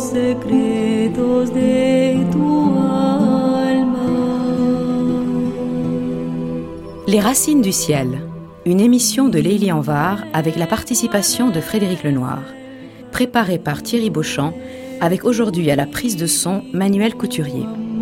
secretos de tu alma. Les Racines du ciel, une émission de Lélie Anvar avec la participation de Frédéric Lenoir, préparée par Thierry Beauchamp, avec aujourd'hui à la prise de son Manuel Couturier.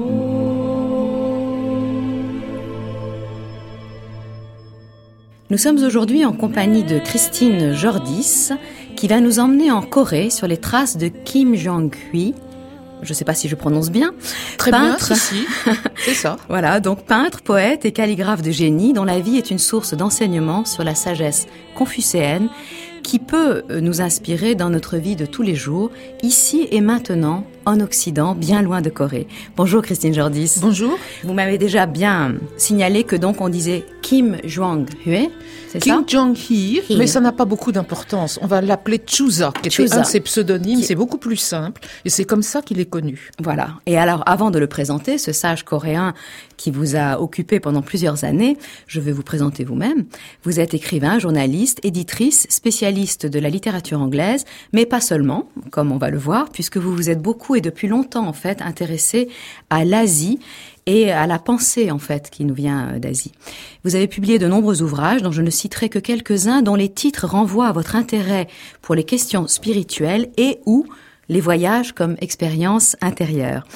Nous sommes aujourd'hui en compagnie de Christine Jordis, qui va nous emmener en Corée sur les traces de Kim Jong-hui. Je ne sais pas si je prononce bien. Très peintre. bien, si, c'est ça. Voilà, donc peintre, poète et calligraphe de génie, dont la vie est une source d'enseignement sur la sagesse confucéenne qui peut nous inspirer dans notre vie de tous les jours, ici et maintenant, en Occident, bien loin de Corée. Bonjour Christine Jordis. Bonjour. Vous m'avez déjà bien signalé que donc on disait Kim Jong-hui, c'est ça ? Kim Jong-hee, mais ça n'a pas beaucoup d'importance. On va l'appeler Chusa, qui était un de ses pseudonymes. C'est beaucoup plus simple, et c'est comme ça qu'il est connu. Voilà. Et alors, avant de le présenter, ce sage coréen qui vous a occupé pendant plusieurs années, je vais vous présenter vous-même. Vous êtes écrivain, journaliste, éditrice, spécialiste de la littérature anglaise, mais pas seulement, comme on va le voir, puisque vous vous êtes beaucoup et depuis longtemps, en fait, intéressé à l'Asie et à la pensée, en fait, qui nous vient d'Asie. Vous avez publié de nombreux ouvrages, dont je ne citerai que quelques-uns, dont les titres renvoient à votre intérêt pour les questions spirituelles et ou les voyages comme expérience intérieure.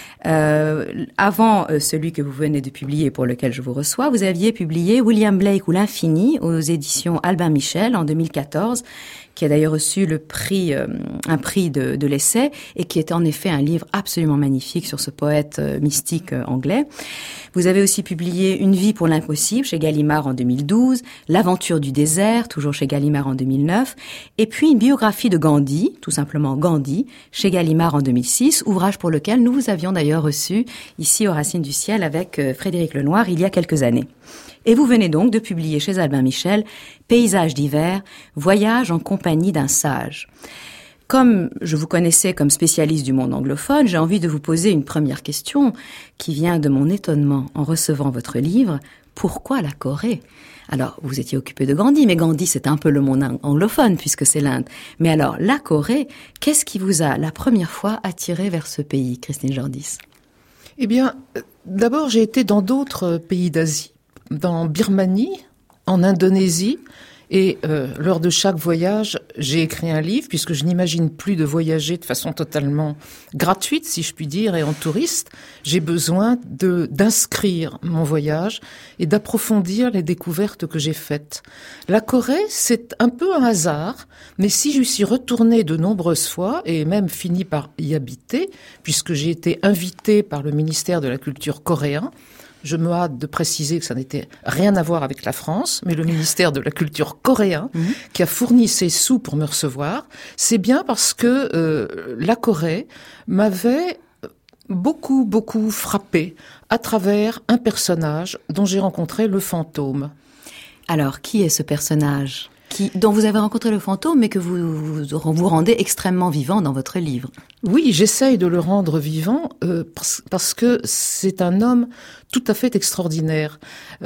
Avant celui que vous venez de publier, pour lequel je vous reçois, vous aviez publié William Blake ou l'Infini aux éditions Albin Michel en 2014, qui a d'ailleurs reçu le prix, un prix de l'essai, et qui est en effet un livre absolument magnifique sur ce poète mystique anglais. Vous avez aussi publié Une vie pour l'impossible chez Gallimard en 2012, L'aventure du désert, toujours chez Gallimard en 2009, et puis une biographie de Gandhi, tout simplement Gandhi, chez Gallimard en 2006, ouvrage pour lequel nous vous avions d'ailleurs reçu ici aux Racines du ciel avec Frédéric Lenoir il y a quelques années. Et vous venez donc de publier chez Albin Michel Paysages d'hiver, voyage en compagnie d'un sage. Comme je vous connaissais comme spécialiste du monde anglophone, j'ai envie de vous poser une première question qui vient de mon étonnement en recevant votre livre. Pourquoi la Corée ? Alors, vous étiez occupé de Gandhi, mais Gandhi, c'est un peu le monde anglophone puisque c'est l'Inde. Mais alors, la Corée, qu'est-ce qui vous a la première fois attiré vers ce pays, Christine Jordis ? Eh bien, d'abord, j'ai été dans d'autres pays d'Asie, dans Birmanie, en Indonésie, et lors de chaque voyage, j'ai écrit un livre, puisque je n'imagine plus de voyager de façon totalement gratuite, si je puis dire, et en touriste. J'ai besoin d'inscrire mon voyage et d'approfondir les découvertes que j'ai faites. La Corée, c'est un peu un hasard, mais si j'y suis retournée de nombreuses fois, et même fini par y habiter, puisque j'ai été invitée par le ministère de la Culture coréen. Je me hâte de préciser que ça n'était rien à voir avec la France, mais le ministère de la Culture coréen qui a fourni ses sous pour me recevoir. C'est bien parce que la Corée m'avait beaucoup frappé à travers un personnage dont j'ai rencontré le fantôme. Alors, qui est ce personnage dont vous avez rencontré le fantôme, mais que vous rendez extrêmement vivant dans votre livre? Oui, j'essaye de le rendre vivant parce que c'est un homme tout à fait extraordinaire.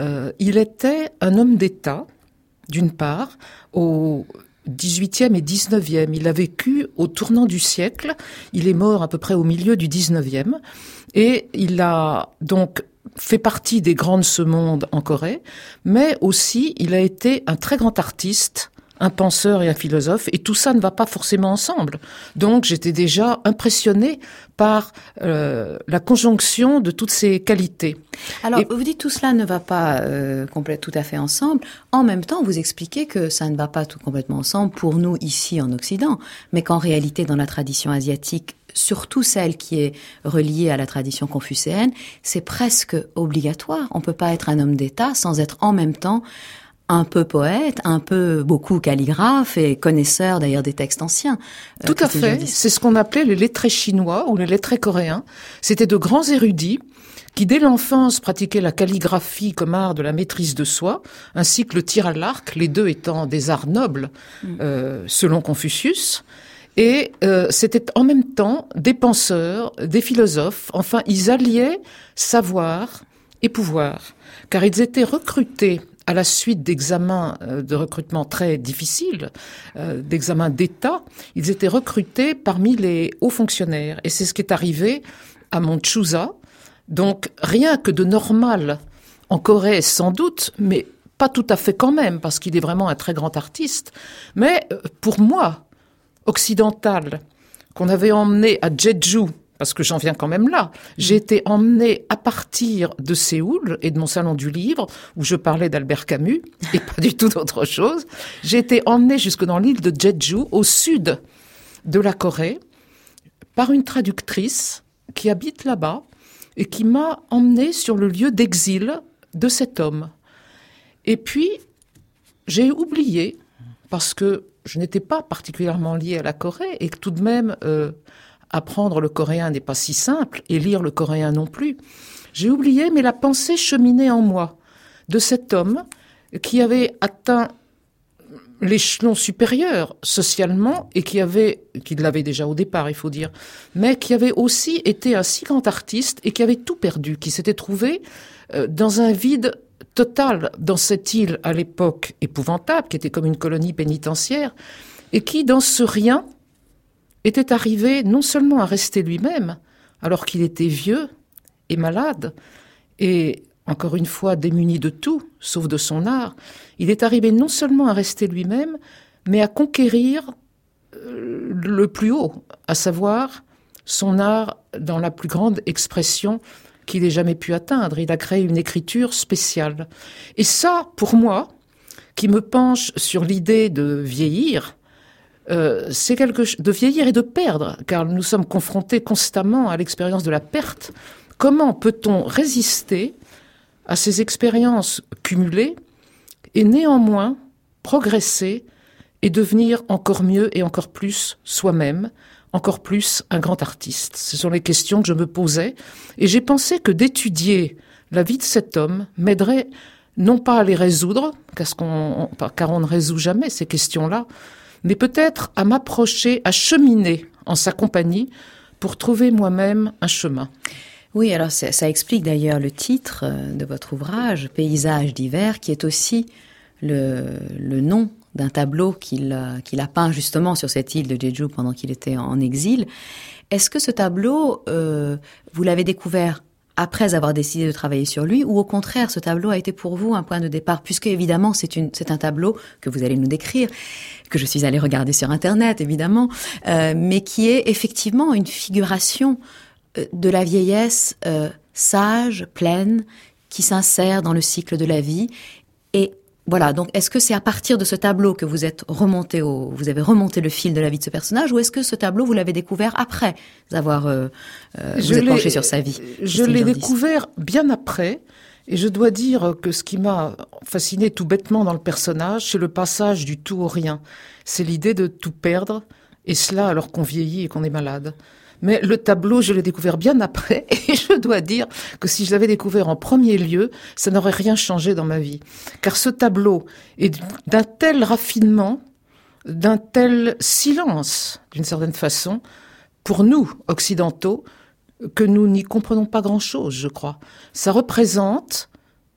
Il était un homme d'État, d'une part, au XVIIIe et XIXe. Il a vécu au tournant du siècle. Il est mort à peu près au milieu du XIXe. Et il a donc fait partie des grands de ce monde en Corée, mais aussi il a été un très grand artiste, un penseur et un philosophe, et tout ça ne va pas forcément ensemble. Donc j'étais déjà impressionnée par la conjonction de toutes ces qualités. Alors, vous dites tout cela ne va pas tout à fait ensemble. En même temps, vous expliquez que ça ne va pas tout complètement ensemble pour nous ici en Occident, mais qu'en réalité, dans la tradition asiatique, surtout celle qui est reliée à la tradition confucéenne, c'est presque obligatoire. On ne peut pas être un homme d'État sans être en même temps un peu poète, beaucoup calligraphe et connaisseur d'ailleurs des textes anciens. Tout à fait. C'est ce qu'on appelait les lettrés chinois ou les lettrés coréens. C'était de grands érudits qui, dès l'enfance, pratiquaient la calligraphie comme art de la maîtrise de soi, ainsi que le tir à l'arc, les deux étant des arts nobles, selon Confucius. Et c'était en même temps des penseurs, des philosophes. Enfin, ils alliaient savoir et pouvoir, car ils étaient recrutés à la suite d'examens de recrutement très difficiles, d'examens d'État, ils étaient recrutés parmi les hauts fonctionnaires. Et c'est ce qui est arrivé à Monchusa. Donc, rien que de normal en Corée, sans doute, mais pas tout à fait quand même, parce qu'il est vraiment un très grand artiste. Mais pour moi, occidental, qu'on avait emmené à Jeju, parce que j'en viens quand même là, j'ai été emmenée à partir de Séoul et de mon salon du livre, où je parlais d'Albert Camus, et pas du tout d'autre chose. J'ai été emmenée jusque dans l'île de Jeju, au sud de la Corée, par une traductrice qui habite là-bas, et qui m'a emmenée sur le lieu d'exil de cet homme. Et puis, j'ai oublié, parce que je n'étais pas particulièrement liée à la Corée, et que tout de même, apprendre le coréen n'est pas si simple, et lire le coréen non plus. J'ai oublié, mais la pensée cheminait en moi, de cet homme qui avait atteint l'échelon supérieur socialement, et qui l'avait déjà au départ, il faut dire, mais qui avait aussi été un si grand artiste, et qui avait tout perdu, qui s'était trouvé dans un vide total dans cette île à l'époque épouvantable, qui était comme une colonie pénitentiaire, et qui, dans ce rien, était arrivé non seulement à rester lui-même, alors qu'il était vieux et malade, et encore une fois démuni de tout, sauf de son art, il est arrivé non seulement à rester lui-même, mais à conquérir le plus haut, à savoir son art dans la plus grande expression qu'il ait jamais pu atteindre. Il a créé une écriture spéciale. Et ça, pour moi, qui me penche sur l'idée de vieillir, c'est quelque chose de vieillir et de perdre, car nous sommes confrontés constamment à l'expérience de la perte. Comment peut-on résister à ces expériences cumulées et néanmoins progresser et devenir encore mieux et encore plus soi-même, encore plus un grand artiste? Ce sont les questions que je me posais, et j'ai pensé que d'étudier la vie de cet homme m'aiderait non pas à les résoudre, car on ne résout jamais ces questions-là, mais peut-être à m'approcher, à cheminer en sa compagnie pour trouver moi-même un chemin. Oui, alors ça explique d'ailleurs le titre de votre ouvrage, Paysages d'hiver, qui est aussi le nom d'un tableau qu'il a peint justement sur cette île de Jeju pendant qu'il était en exil. Est-ce que ce tableau, vous l'avez découvert après avoir décidé de travailler sur lui, ou au contraire, ce tableau a été pour vous un point de départ, puisque évidemment c'est un tableau que vous allez nous décrire, que je suis allée regarder sur Internet évidemment, mais qui est effectivement une figuration de la vieillesse sage, pleine, qui s'insère dans le cycle de la vie. Et voilà, donc est-ce que c'est à partir de ce tableau que vous avez remonté le fil de la vie de ce personnage, ou est-ce que ce tableau, vous l'avez découvert après avoir vous êtes penché sur sa vie? Je l'ai découvert bien après, et je dois dire que ce qui m'a fasciné tout bêtement dans le personnage, c'est le passage du tout au rien. C'est l'idée de tout perdre, et cela alors qu'on vieillit et qu'on est malade. Mais le tableau, je l'ai découvert bien après, et je dois dire que si je l'avais découvert en premier lieu, ça n'aurait rien changé dans ma vie. Car ce tableau est d'un tel raffinement, d'un tel silence, d'une certaine façon, pour nous, occidentaux, que nous n'y comprenons pas grand-chose, je crois. Ça représente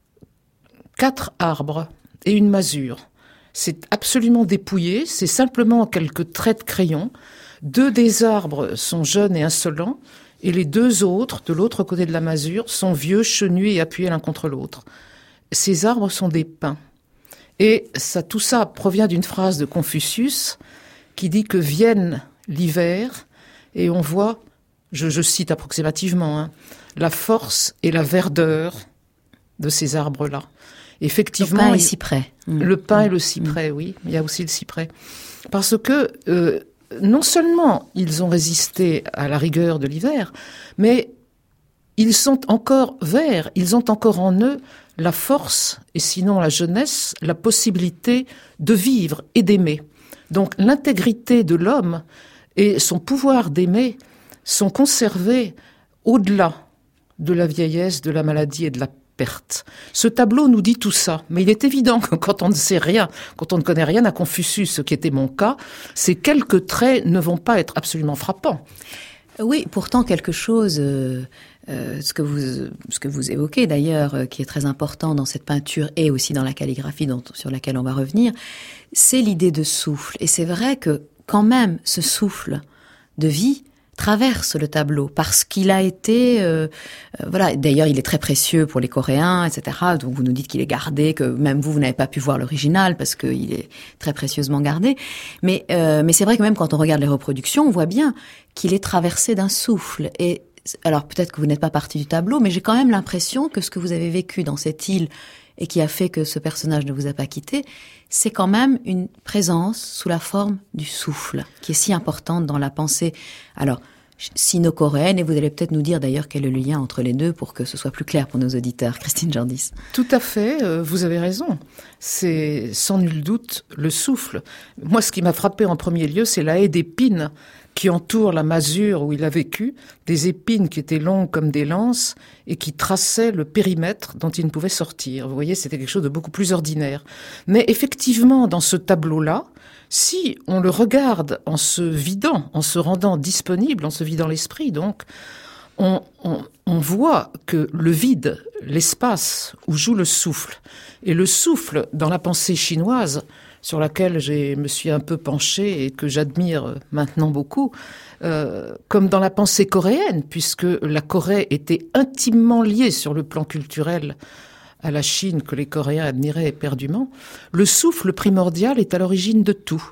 4 arbres et une masure. C'est absolument dépouillé, c'est simplement quelques traits de crayon. 2 des arbres sont jeunes et insolents, et les 2 autres, de l'autre côté de la masure, sont vieux, chenus et appuyés l'un contre l'autre. Ces arbres sont des pins. Et tout ça provient d'une phrase de Confucius qui dit que vienne l'hiver, et on voit, je cite approximativement, la force et la verdeur de ces arbres-là. Effectivement, le pin et le cyprès. Le pin et le cyprès, oui. Il y a aussi le cyprès. Parce que non seulement ils ont résisté à la rigueur de l'hiver, mais ils sont encore verts, ils ont encore en eux la force, et sinon la jeunesse, la possibilité de vivre et d'aimer. Donc l'intégrité de l'homme et son pouvoir d'aimer sont conservés au-delà de la vieillesse, de la maladie et de la perte. Ce tableau nous dit tout ça, mais il est évident que quand on ne sait rien, quand on ne connaît rien à Confucius, ce qui était mon cas, ces quelques traits ne vont pas être absolument frappants. Oui, pourtant quelque chose, ce que vous évoquez d'ailleurs, qui est très important dans cette peinture et aussi dans la calligraphie sur laquelle on va revenir, c'est l'idée de souffle. Et c'est vrai que quand même ce souffle de vie traverse le tableau parce qu'il a été, voilà. D'ailleurs, il est très précieux pour les Coréens, etc. Donc vous nous dites qu'il est gardé, que même vous n'avez pas pu voir l'original parce qu'il est très précieusement gardé. Mais c'est vrai que même quand on regarde les reproductions, on voit bien qu'il est traversé d'un souffle. Et alors peut-être que vous n'êtes pas partie du tableau, mais j'ai quand même l'impression que ce que vous avez vécu dans cette île et qui a fait que ce personnage ne vous a pas quitté, c'est quand même une présence sous la forme du souffle, qui est si importante dans la pensée. Alors, sino-coréenne, et vous allez peut-être nous dire d'ailleurs quel est le lien entre les deux pour que ce soit plus clair pour nos auditeurs. Christine Jordis. Tout à fait, vous avez raison. C'est sans nul doute le souffle. Moi, ce qui m'a frappé en premier lieu, c'est la haie d'épines qui entoure la masure où il a vécu, des épines qui étaient longues comme des lances et qui traçaient le périmètre dont il ne pouvait sortir. Vous voyez, c'était quelque chose de beaucoup plus ordinaire. Mais effectivement, dans ce tableau-là, si on le regarde en se vidant, en se rendant disponible, en se vidant l'esprit, donc, on voit que le vide, l'espace où joue le souffle, et le souffle dans la pensée chinoise, sur laquelle je me suis un peu penchée et que j'admire maintenant beaucoup, comme dans la pensée coréenne, puisque la Corée était intimement liée sur le plan culturel à la Chine que les Coréens admiraient éperdument, le souffle primordial est à l'origine de tout.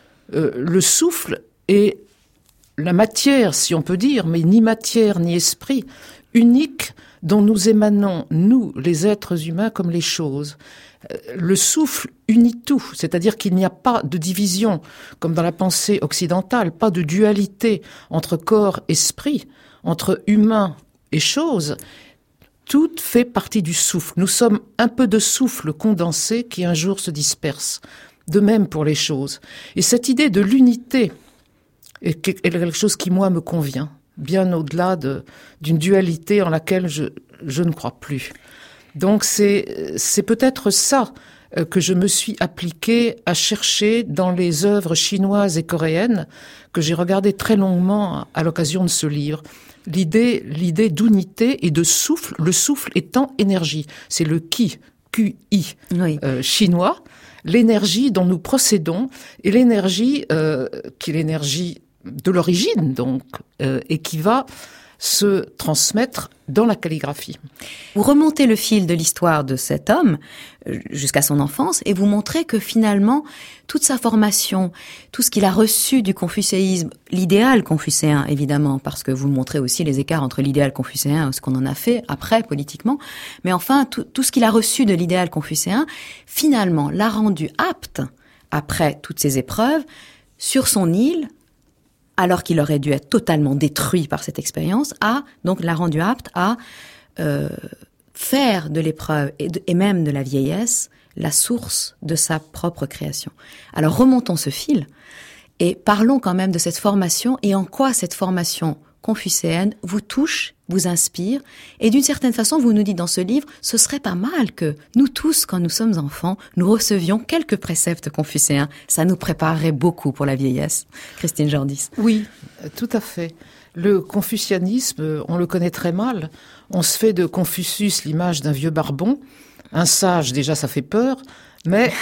Le souffle est la matière, si on peut dire, mais ni matière ni esprit, unique dont nous émanons, nous, les êtres humains, comme les choses. Le souffle unit tout, c'est-à-dire qu'il n'y a pas de division, comme dans la pensée occidentale, pas de dualité entre corps et esprit, entre humain et chose. Tout fait partie du souffle. Nous sommes un peu de souffle condensé qui un jour se disperse. De même pour les choses. Et cette idée de l'unité est quelque chose qui, moi, me convient, bien au-delà d'une dualité en laquelle je ne crois plus. Donc c'est peut-être ça que je me suis appliquée à chercher dans les œuvres chinoises et coréennes que j'ai regardées très longuement à l'occasion de ce livre. L'idée d'unité et de souffle, le souffle étant énergie. C'est le Qi, Q-I, oui. Chinois, l'énergie dont nous procédons, et l'énergie qui est l'énergie de l'origine, donc, et qui va se transmettre dans la calligraphie. Vous remontez le fil de l'histoire de cet homme jusqu'à son enfance et vous montrez que finalement, toute sa formation, tout ce qu'il a reçu du confucéisme, l'idéal confucéen évidemment, parce que vous montrez aussi les écarts entre l'idéal confucéen et ce qu'on en a fait après politiquement, mais enfin tout ce qu'il a reçu de l'idéal confucéen, finalement l'a rendu apte, après toutes ces épreuves, sur son île, alors qu'il aurait dû être totalement détruit par cette expérience, donc l'a rendu apte à faire de l'épreuve et même de la vieillesse la source de sa propre création. Alors remontons ce fil et parlons quand même de cette formation et en quoi cette formation confucéenne vous touche, vous inspire, et d'une certaine façon, vous nous dites dans ce livre, ce serait pas mal que nous tous, quand nous sommes enfants, nous recevions quelques préceptes confucéens. Ça nous préparerait beaucoup pour la vieillesse. Christine Jordis. Oui, tout à fait. Le confucianisme, on le connaît très mal. On se fait de Confucius l'image d'un vieux barbon. Un sage, déjà, ça fait peur, mais...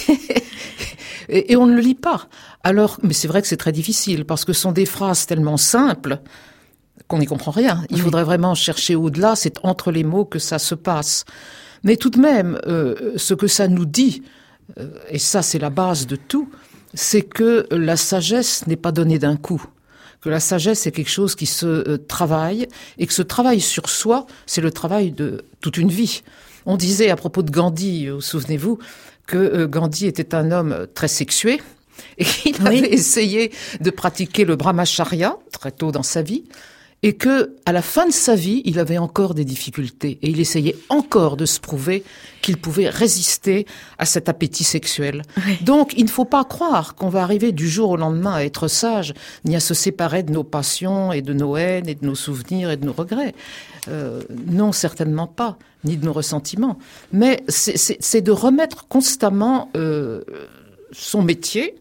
et on ne le lit pas. Alors, mais c'est vrai que c'est très difficile, parce que ce sont des phrases tellement simples qu'on n'y comprend rien. Il faudrait vraiment chercher au-delà, c'est entre les mots que ça se passe. Mais tout de même, ce que ça nous dit, et ça c'est la base de tout, c'est que la sagesse n'est pas donnée d'un coup. Que la sagesse est quelque chose qui se travaille, et que ce travail sur soi, c'est le travail de toute une vie. On disait à propos de Gandhi, vous souvenez-vous, que Gandhi était un homme très sexué, et qu'il avait essayé de pratiquer le brahmacharya très tôt dans sa vie, et que à la fin de sa vie, il avait encore des difficultés, et il essayait encore de se prouver qu'il pouvait résister à cet appétit sexuel. Oui. Donc, il ne faut pas croire qu'on va arriver du jour au lendemain à être sage, ni à se séparer de nos passions, et de nos haines, et de nos souvenirs, et de nos regrets. Non, certainement pas, ni de nos ressentiments. Mais c'est de remettre constamment son métier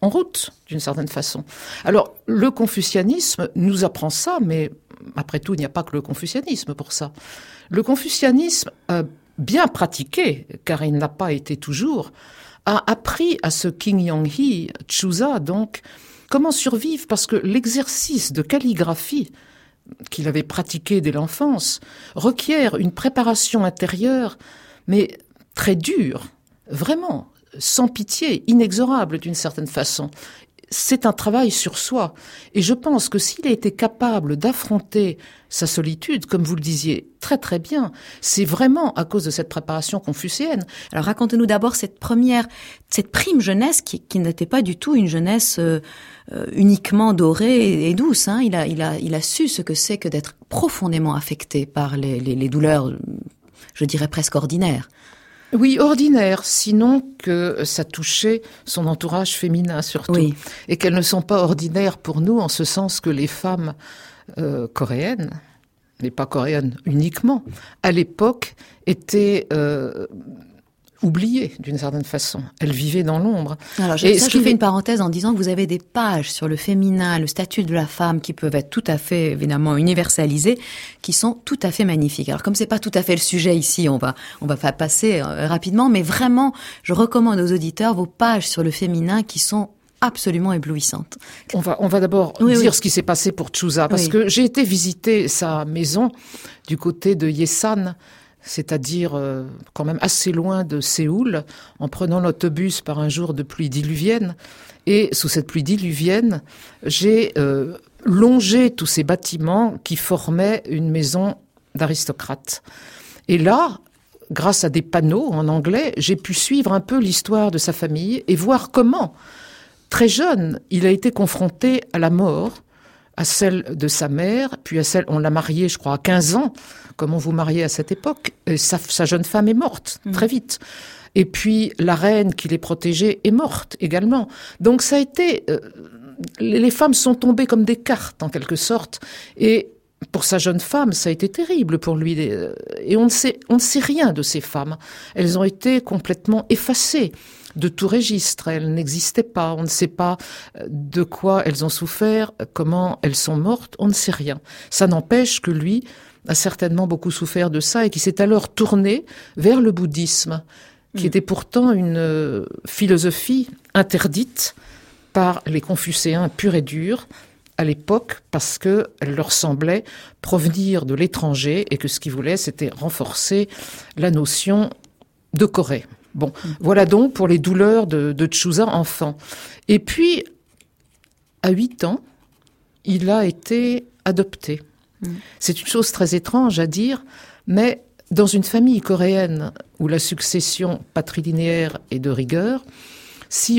en route, d'une certaine façon. Alors, le confucianisme nous apprend ça, mais après tout, il n'y a pas que le confucianisme pour ça. Le confucianisme, bien pratiqué, car il n'a pas été toujours, a appris à ce King Yong-hee, Chusa, donc, comment survivre, parce que l'exercice de calligraphie qu'il avait pratiqué dès l'enfance requiert une préparation intérieure, mais très dure, vraiment, sans pitié, inexorable d'une certaine façon. C'est un travail sur soi. Et je pense que s'il a été capable d'affronter sa solitude, comme vous le disiez très très bien, c'est vraiment à cause de cette préparation confucéenne. Alors racontez-nous d'abord cette prime jeunesse qui n'était pas du tout une jeunesse uniquement dorée et douce. Hein. Il a su ce que c'est que d'être profondément affecté par les douleurs, je dirais presque ordinaires. Oui, ordinaire, sinon que ça touchait son entourage féminin surtout. Oui. Et qu'elles ne sont pas ordinaires pour nous, en ce sens que les femmes coréennes, mais pas coréennes uniquement, à l'époque étaient oubliées d'une certaine façon. Elles vivaient dans l'ombre. Alors, je fais une parenthèse en disant que vous avez des pages sur le féminin, le statut de la femme, qui peuvent être tout à fait, évidemment, universalisées, qui sont tout à fait magnifiques. Alors, comme c'est pas tout à fait le sujet ici, on va passer rapidement, mais vraiment, je recommande aux auditeurs vos pages sur le féminin qui sont absolument éblouissantes. On va d'abord dire ce qui s'est passé pour Chusa, parce que j'ai été visiter sa maison du côté de Yesan, c'est-à-dire quand même assez loin de Séoul, en prenant l'autobus par un jour de pluie diluvienne. Et sous cette pluie diluvienne, j'ai longé tous ces bâtiments qui formaient une maison d'aristocrates. Et là, grâce à des panneaux en anglais, j'ai pu suivre un peu l'histoire de sa famille et voir comment, très jeune, il a été confronté à la mort, à celle de sa mère, puis à celle, on l'a marié, je crois, à 15 ans, comme on vous mariait à cette époque, et sa jeune femme est morte, très vite. Et puis, la reine qui les protégeait est morte également. Donc, ça a été... les femmes sont tombées comme des cartes, en quelque sorte, et pour sa jeune femme, ça a été terrible pour lui. Et on ne sait rien de ces femmes. Elles ont été complètement effacées de tout registre. Elles n'existaient pas. On ne sait pas de quoi elles ont souffert, comment elles sont mortes. On ne sait rien. Ça n'empêche que lui a certainement beaucoup souffert de ça et qui s'est alors tourné vers le bouddhisme, qui était pourtant une philosophie interdite par les confucéens purs et durs à l'époque, parce que elle leur semblait provenir de l'étranger et que ce qu'ils voulaient, c'était renforcer la notion de Corée. Bon, voilà donc pour les douleurs de Chusa enfant. Et puis, à 8 ans, il a été adopté. C'est une chose très étrange à dire, mais dans une famille coréenne où la succession patrilinéaire est de rigueur, si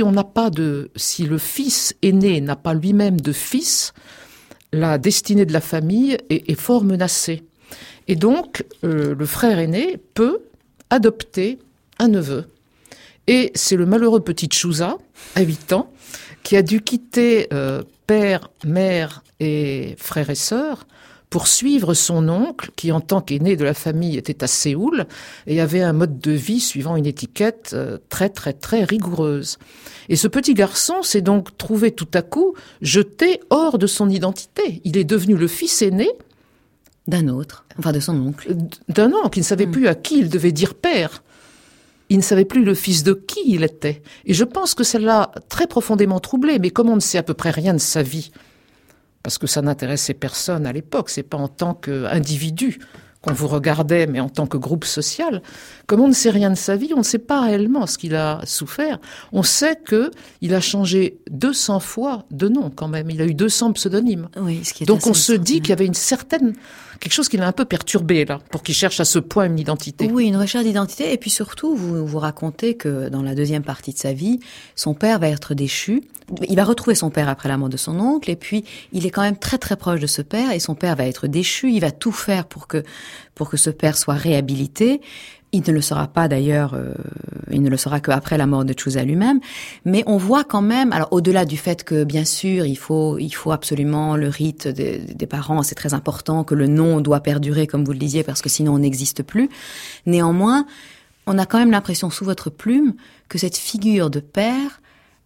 le fils aîné n'a pas lui-même de fils, la destinée de la famille est fort menacée. Et donc, le frère aîné peut adopter un neveu. Et c'est le malheureux petit Chusa, à 8 ans, qui a dû quitter père, mère et frères et sœurs pour suivre son oncle, qui en tant qu'aîné de la famille était à Séoul et avait un mode de vie suivant une étiquette très très très rigoureuse. Et ce petit garçon s'est donc trouvé tout à coup jeté hors de son identité. Il est devenu le fils aîné d'un autre, enfin de son oncle. D'un oncle, qui ne savait plus à qui il devait dire père. Il ne savait plus le fils de qui il était. Et je pense que ça l'a très profondément troublé, mais comme on ne sait à peu près rien de sa vie, parce que ça n'intéressait personne à l'époque, c'est pas en tant qu'individu qu'on vous regardait, mais en tant que groupe social, comme on ne sait rien de sa vie, on ne sait pas réellement ce qu'il a souffert. On sait qu'il a changé 200 fois de nom quand même, il a eu 200 pseudonymes. Oui, ce qui est donc on se dit qu'il y avait quelque chose qui l'a un peu perturbé là, pour qu'il cherche à ce point une identité. Oui, une recherche d'identité, et puis surtout, vous racontez que dans la deuxième partie de sa vie, son père va être déchu. Il va retrouver son père après la mort de son oncle, et puis il est quand même très très proche de ce père, et son père va être déchu. Il va tout faire pour que ce père soit réhabilité. Il ne le sera pas d'ailleurs, il ne le sera qu'après la mort de Chusa lui-même. Mais on voit quand même, alors au-delà du fait que bien sûr il faut absolument le rite des parents, c'est très important, que le nom doit perdurer comme vous le disiez, parce que sinon on n'existe plus. Néanmoins, on a quand même l'impression sous votre plume que cette figure de père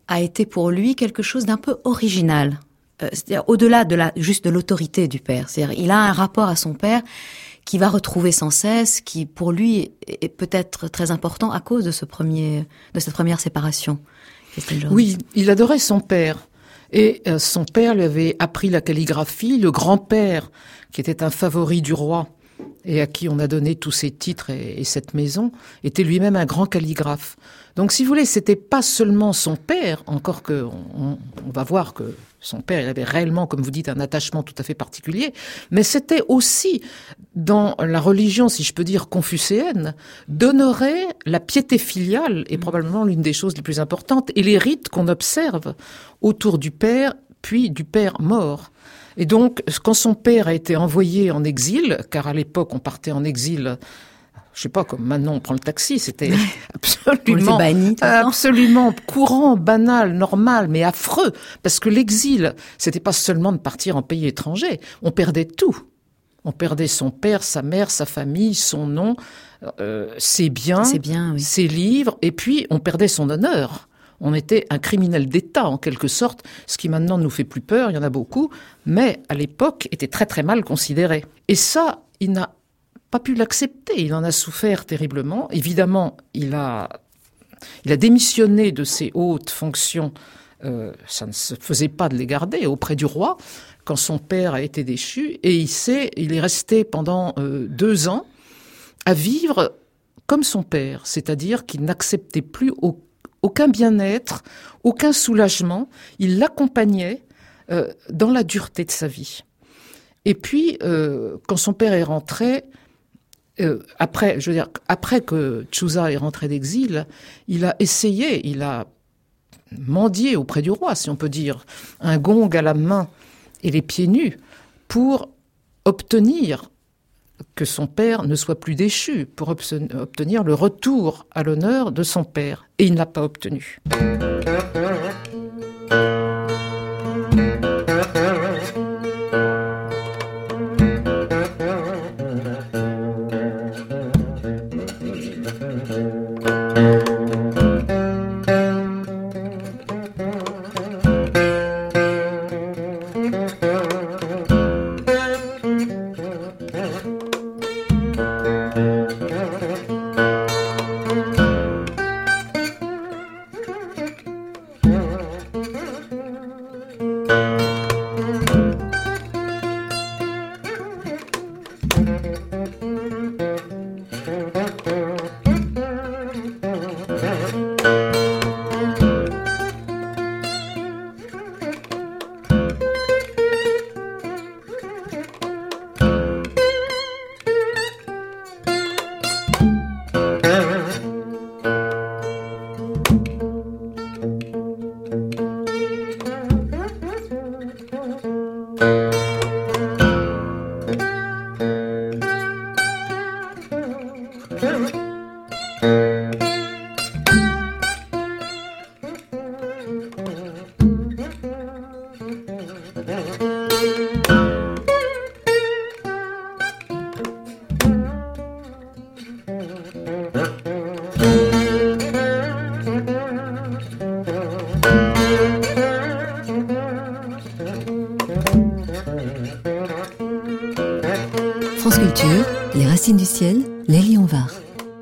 a été pour lui quelque chose d'un peu original. C'est-à-dire au-delà juste de l'autorité du père. C'est-à-dire, il a un rapport à son père qui va retrouver sans cesse, qui pour lui est peut-être très important à cause de cette première séparation. Oui, il adorait son père. Et son père lui avait appris la calligraphie. Le grand-père, qui était un favori du roi, et à qui on a donné tous ses titres et cette maison, était lui-même un grand calligraphe. Donc, si vous voulez, c'était pas seulement son père, encore que on va voir que son père, il avait réellement, comme vous dites, un attachement tout à fait particulier, mais c'était aussi, dans la religion, si je peux dire, confucéenne, d'honorer la piété filiale, est probablement l'une des choses les plus importantes, et les rites qu'on observe autour du père, puis du père mort. Et donc, quand son père a été envoyé en exil, car à l'époque, on partait en exil, je sais pas, comme maintenant on prend le taxi, c'était absolument courant, banal, normal, mais affreux. Parce que l'exil, c'était pas seulement de partir en pays étranger. On perdait tout. On perdait son père, sa mère, sa famille, son nom, ses biens, oui. Ses livres, et puis on perdait son honneur. On était un criminel d'État, en quelque sorte, ce qui maintenant nous fait plus peur, il y en a beaucoup, mais à l'époque était très très mal considéré. Et ça, il n'a pas pu l'accepter, il en a souffert terriblement. Évidemment, il a démissionné de ses hautes fonctions, ça ne se faisait pas de les garder, auprès du roi, quand son père a été déchu, et il est resté pendant 2 ans à vivre comme son père, c'est-à-dire qu'il n'acceptait plus aucun bien-être, aucun soulagement. Il l'accompagnait dans la dureté de sa vie. Et puis, quand son père est rentré, après que Chusa est rentré d'exil, il a mendié auprès du roi, si on peut dire, un gong à la main et les pieds nus, pour obtenir que son père ne soit plus déchu, pour obtenir le retour à l'honneur de son père. Et il ne l'a pas obtenu. France Culture, les racines du ciel, Lélie Onvar.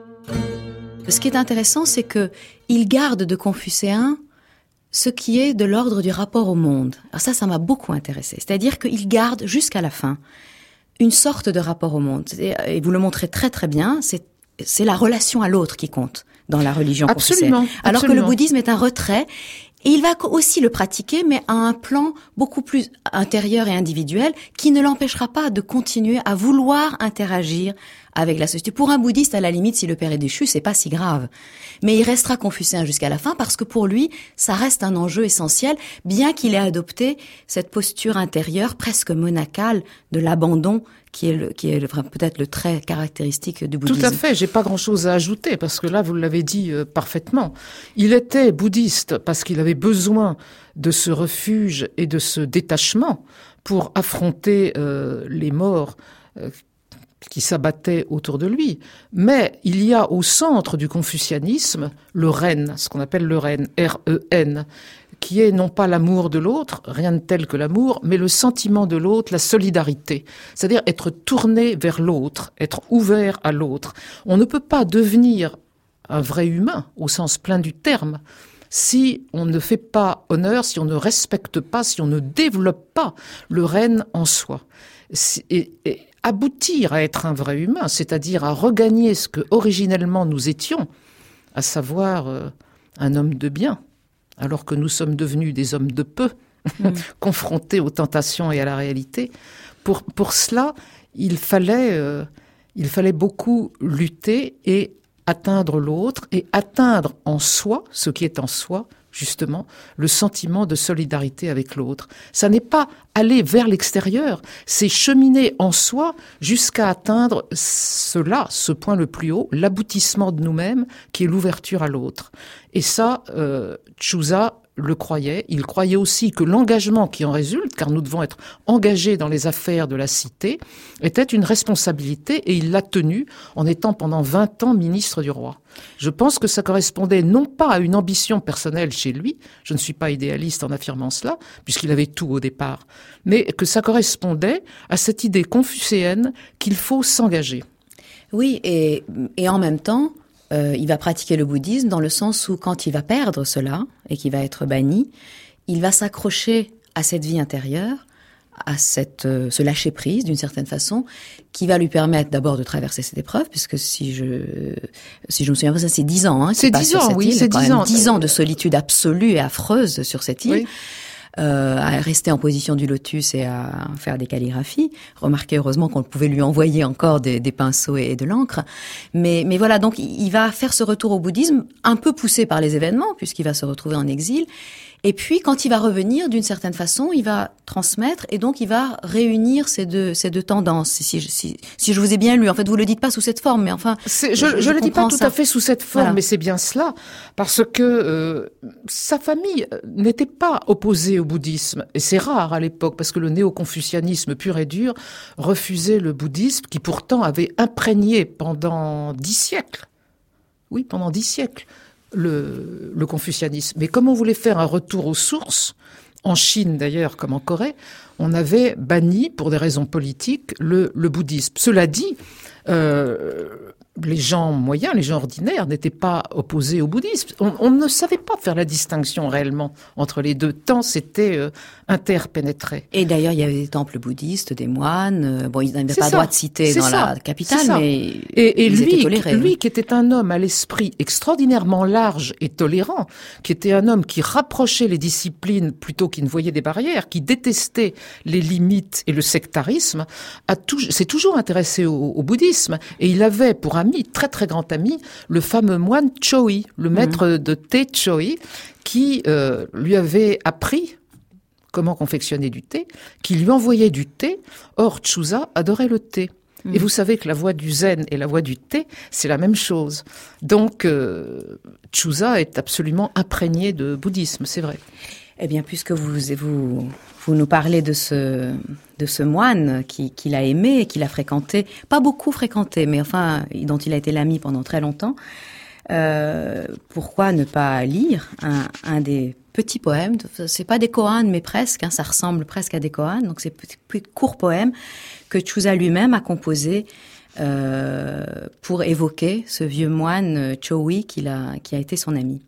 Ce qui est intéressant, c'est que il garde de Confucéen ce qui est de l'ordre du rapport au monde. Alors ça m'a beaucoup intéressé. C'est-à-dire qu'il garde jusqu'à la fin une sorte de rapport au monde. Et vous le montrez très très bien, c'est la relation à l'autre qui compte dans la religion confucéenne. Alors que le bouddhisme est un retrait. Et il va aussi le pratiquer, mais à un plan beaucoup plus intérieur et individuel, qui ne l'empêchera pas de continuer à vouloir interagir avec la société. Pour un bouddhiste, à la limite, si le père est déchu, c'est pas si grave. Mais il restera confucéen jusqu'à la fin, parce que pour lui, ça reste un enjeu essentiel, bien qu'il ait adopté cette posture intérieure, presque monacale, de l'abandon, qui est peut-être le trait caractéristique du bouddhisme. Tout à fait, j'ai pas grand-chose à ajouter, parce que là, vous l'avez dit parfaitement. Il était bouddhiste parce qu'il avait besoin de ce refuge et de ce détachement pour affronter les morts qui s'abattaient autour de lui. Mais il y a au centre du confucianisme le ren, ce qu'on appelle le ren, R-E-N, qui est non pas l'amour de l'autre, rien de tel que l'amour, mais le sentiment de l'autre, la solidarité. C'est-à-dire être tourné vers l'autre, être ouvert à l'autre. On ne peut pas devenir un vrai humain, au sens plein du terme, si on ne fait pas honneur, si on ne respecte pas, si on ne développe pas le ren en soi. Et aboutir à être un vrai humain, c'est-à-dire à regagner ce que originellement nous étions, à savoir un homme de bien, alors que nous sommes devenus des hommes de peu, confrontés aux tentations et à la réalité. Pour cela, il fallait beaucoup lutter et atteindre l'autre et atteindre en soi, ce qui est en soi, justement, le sentiment de solidarité avec l'autre. Ça n'est pas aller vers l'extérieur, c'est cheminer en soi jusqu'à atteindre ce point le plus haut, l'aboutissement de nous-mêmes, qui est l'ouverture à l'autre. Et ça, Chusa le croyait. Il croyait aussi que l'engagement qui en résulte, car nous devons être engagés dans les affaires de la cité, était une responsabilité, et il l'a tenue en étant pendant 20 ans ministre du roi. Je pense que ça correspondait non pas à une ambition personnelle chez lui, je ne suis pas idéaliste en affirmant cela, puisqu'il avait tout au départ, mais que ça correspondait à cette idée confucéenne qu'il faut s'engager. Oui, et en même temps, il va pratiquer le bouddhisme dans le sens où quand il va perdre cela et qu'il va être banni, il va s'accrocher à cette vie intérieure, à ce lâcher-prise d'une certaine façon, qui va lui permettre d'abord de traverser cette épreuve, puisque si je me souviens bien, c'est 10 ans. C'est 10 ans, oui, c'est 10 ans. 10 ans de solitude absolue et affreuse sur cette île. Oui. À rester en position du lotus et à faire des calligraphies. Remarquez heureusement qu'on pouvait lui envoyer encore des pinceaux et de l'encre. Mais voilà, donc il va faire ce retour au bouddhisme, un peu poussé par les événements, puisqu'il va se retrouver en exil. Et puis, quand il va revenir, d'une certaine façon, il va transmettre et donc il va réunir ces deux tendances. Si je vous ai bien lu, en fait, vous le dites pas sous cette forme, mais enfin, je le dis pas tout à fait sous cette forme, voilà. Mais c'est bien cela, parce que sa famille n'était pas opposée au bouddhisme, et c'est rare à l'époque, parce que le néo-confucianisme pur et dur refusait le bouddhisme, qui pourtant avait imprégné pendant 10 siècles. Oui, pendant 10 siècles. Le confucianisme. Mais comme on voulait faire un retour aux sources, en Chine d'ailleurs comme en Corée, on avait banni, pour des raisons politiques, le bouddhisme. Cela dit, les gens moyens, les gens ordinaires n'étaient pas opposés au bouddhisme. On ne savait pas faire la distinction réellement entre les deux, tant c'était interpénétré. Et d'ailleurs, il y avait des temples bouddhistes, des moines. Bon, ils n'avaient pas le droit de citer dans la capitale, mais ils étaient tolérés. Lui, qui était un homme à l'esprit extraordinairement large et tolérant, qui était un homme qui rapprochait les disciplines plutôt qu'il ne voyait des barrières, qui détestait les limites et le sectarisme, s'est toujours intéressé au bouddhisme. Et il avait pour ami, très très grand ami, le fameux moine Choi, le maître de thé Choi, qui lui avait appris comment confectionner du thé, qui lui envoyait du thé. Or, Chusa adorait le thé. Et vous savez que la voie du zen et la voie du thé, c'est la même chose. Donc, Chusa est absolument imprégné de bouddhisme, c'est vrai. Eh bien, puisque vous nous parlez de ce moine qu'il a aimé et qu'il a fréquenté, pas beaucoup fréquenté, mais enfin, dont il a été l'ami pendant très longtemps, pourquoi ne pas lire un des petits poèmes, c'est pas des koans, mais presque, ça ressemble presque à des koans, donc c'est plus courts poèmes que Chusa lui-même a composés pour évoquer ce vieux moine Choi qui a été son ami.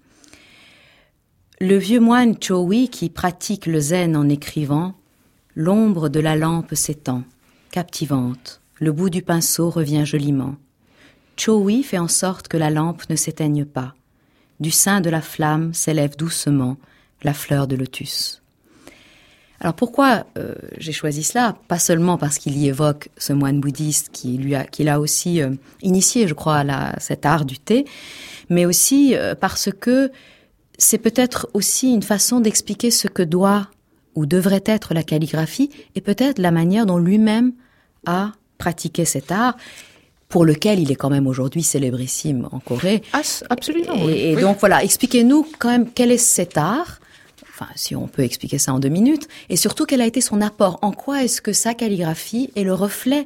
Le vieux moine Choi qui pratique le zen en écrivant « L'ombre de la lampe s'étend, captivante, le bout du pinceau revient joliment. Choi fait en sorte que la lampe ne s'éteigne pas. Du sein de la flamme s'élève doucement la fleur de lotus. » Alors pourquoi j'ai choisi cela? Pas seulement parce qu'il y évoque ce moine bouddhiste qui l'a aussi initié, je crois, à cet art du thé, mais aussi parce que c'est peut-être aussi une façon d'expliquer ce que doit ou devrait être la calligraphie et peut-être la manière dont lui-même a pratiqué cet art pour lequel il est quand même aujourd'hui célébrissime en Corée. Absolument. Et oui. Donc voilà, expliquez-nous quand même quel est cet art, enfin si on peut expliquer ça en 2 minutes, et surtout quel a été son apport, en quoi est-ce que sa calligraphie est le reflet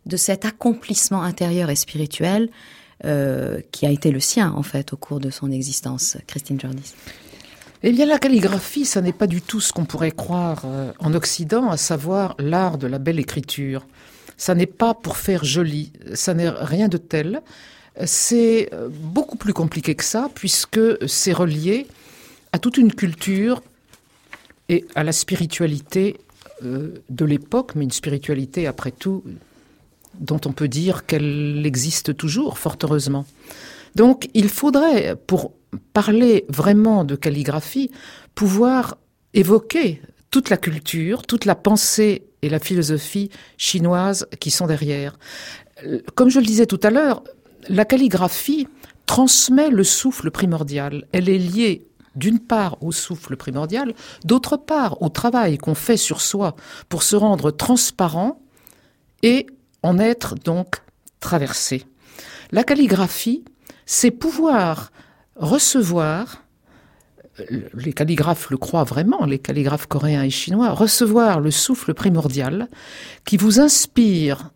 de cet accomplissement intérieur et spirituel qui a été le sien, en fait, au cours de son existence. Christine Jornis. Eh bien, la calligraphie, ça n'est pas du tout ce qu'on pourrait croire en Occident, à savoir l'art de la belle écriture. Ça n'est pas pour faire joli, ça n'est rien de tel. C'est beaucoup plus compliqué que ça, puisque c'est relié à toute une culture et à la spiritualité de l'époque, mais une spiritualité, après tout, dont on peut dire qu'elle existe toujours, fort heureusement. Donc, il faudrait, pour parler vraiment de calligraphie, pouvoir évoquer toute la culture, toute la pensée et la philosophie chinoise qui sont derrière. Comme je le disais tout à l'heure, la calligraphie transmet le souffle primordial. Elle est liée d'une part au souffle primordial, d'autre part au travail qu'on fait sur soi pour se rendre transparent et en être donc traversé. La calligraphie, c'est pouvoir recevoir, les calligraphes le croient vraiment, les calligraphes coréens et chinois, recevoir le souffle primordial qui vous inspire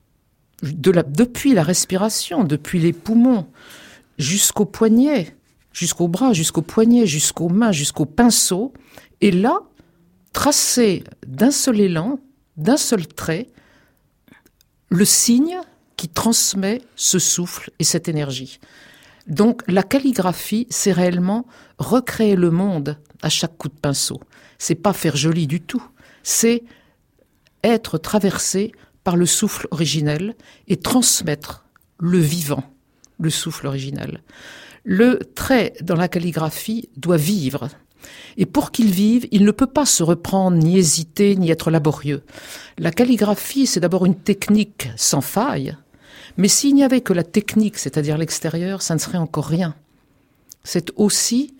depuis la respiration, depuis les poumons, jusqu'au poignet, jusqu'au bras, jusqu'au poignet, jusqu'aux mains, jusqu'au pinceau, et là, tracer d'un seul élan, d'un seul trait, le signe qui transmet ce souffle et cette énergie. Donc la calligraphie, c'est réellement recréer le monde à chaque coup de pinceau. C'est pas faire joli du tout, c'est être traversé par le souffle originel et transmettre le vivant, le souffle originel. Le trait dans la calligraphie doit vivre. Et pour qu'il vive, il ne peut pas se reprendre, ni hésiter, ni être laborieux. La calligraphie, c'est d'abord une technique sans faille, mais s'il n'y avait que la technique, c'est-à-dire l'extérieur, ça ne serait encore rien. C'est aussi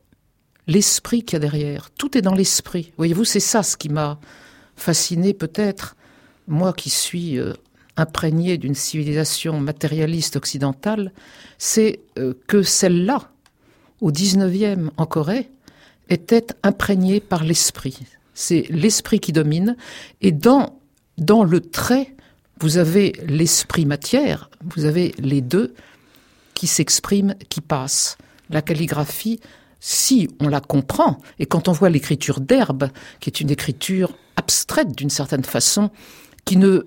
l'esprit qu'il y a derrière. Tout est dans l'esprit. Voyez-vous, c'est ça ce qui m'a fasciné peut-être, moi qui suis imprégné d'une civilisation matérialiste occidentale, c'est que celle-là, au 19e en Corée, était imprégnée par l'esprit. C'est l'esprit qui domine. Et dans le trait, vous avez l'esprit matière, vous avez les deux qui s'expriment, qui passent. La calligraphie, si on la comprend, et quand on voit l'écriture d'Herbe, qui est une écriture abstraite d'une certaine façon, qui ne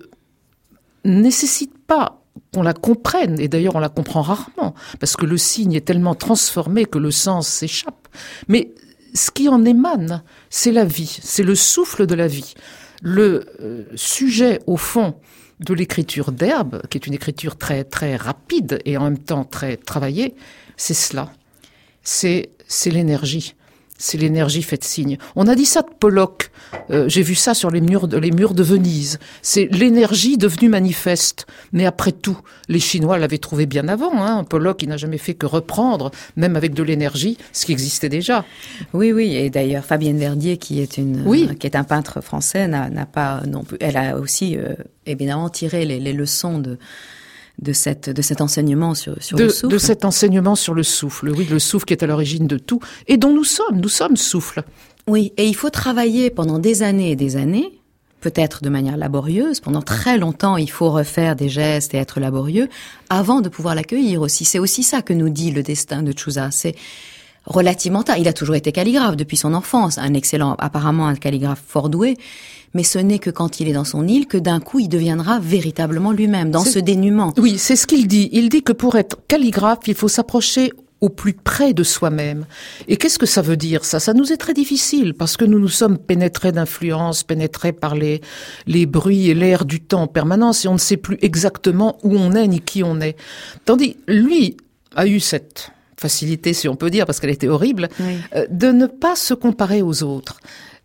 nécessite pas qu'on la comprenne, et d'ailleurs on la comprend rarement, parce que le signe est tellement transformé que le sens s'échappe. Mais ce qui en émane, c'est la vie, c'est le souffle de la vie. Le sujet, au fond, de l'écriture d'Herbe, qui est une écriture très, très rapide et en même temps très travaillée, c'est cela. C'est l'énergie. C'est l'énergie faite signe. On a dit ça de Pollock. J'ai vu ça sur les murs de Venise. C'est l'énergie devenue manifeste. Mais après tout, les Chinois l'avaient trouvé bien avant. Hein. Pollock, il n'a jamais fait que reprendre, même avec de l'énergie, ce qui existait déjà. Oui. Et d'ailleurs, Fabienne Verdier, qui est qui est un peintre français, n'a pas non plus. Elle a aussi évidemment tiré les leçons de cet enseignement sur le souffle. De cet enseignement sur le souffle, oui, le souffle qui est à l'origine de tout, et dont nous sommes souffle. Oui, et il faut travailler pendant des années et des années, peut-être de manière laborieuse, pendant très longtemps il faut refaire des gestes et être laborieux, avant de pouvoir l'accueillir aussi. C'est aussi ça que nous dit le destin de Chusa, c'est relativement tard. Il a toujours été calligraphe depuis son enfance, apparemment un calligraphe fort doué, mais ce n'est que quand il est dans son île que d'un coup il deviendra véritablement lui-même, dans ce dénuement. Oui, c'est ce qu'il dit. Il dit que pour être calligraphe, il faut s'approcher au plus près de soi-même. Et qu'est-ce que ça veut dire, ça? Ça nous est très difficile, parce que nous sommes pénétrés d'influences, pénétrés par les bruits et l'air du temps en permanence, et on ne sait plus exactement où on est ni qui on est. Tandis, lui a eu cette facilité, si on peut dire, parce qu'elle était horrible, de ne pas se comparer aux autres.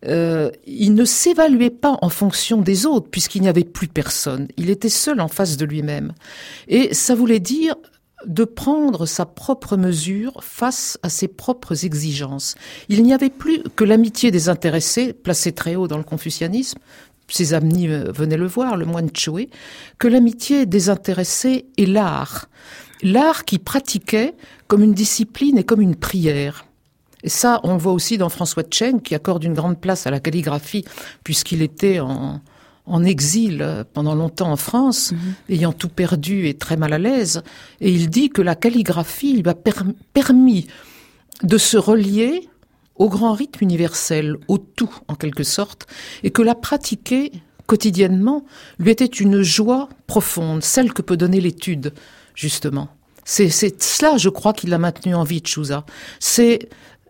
Il ne s'évaluait pas en fonction des autres, puisqu'il n'y avait plus personne. Il était seul en face de lui-même. Et ça voulait dire de prendre sa propre mesure face à ses propres exigences. Il n'y avait plus que l'amitié des intéressés, placée très haut dans le confucianisme, ses amis venaient le voir, le moine Choé, que l'amitié des intéressés et l'art. L'art qui pratiquait comme une discipline et comme une prière. Et ça, on le voit aussi dans François Tcheng, qui accorde une grande place à la calligraphie, puisqu'il était en en exil pendant longtemps en France, ayant tout perdu et très mal à l'aise. Et il dit que la calligraphie lui a permis de se relier au grand rythme universel, au tout en quelque sorte, et que la pratiquer quotidiennement lui était une joie profonde, celle que peut donner l'étude, justement. C'est cela, je crois, qui l'a maintenu en vie, Tchouza. C'est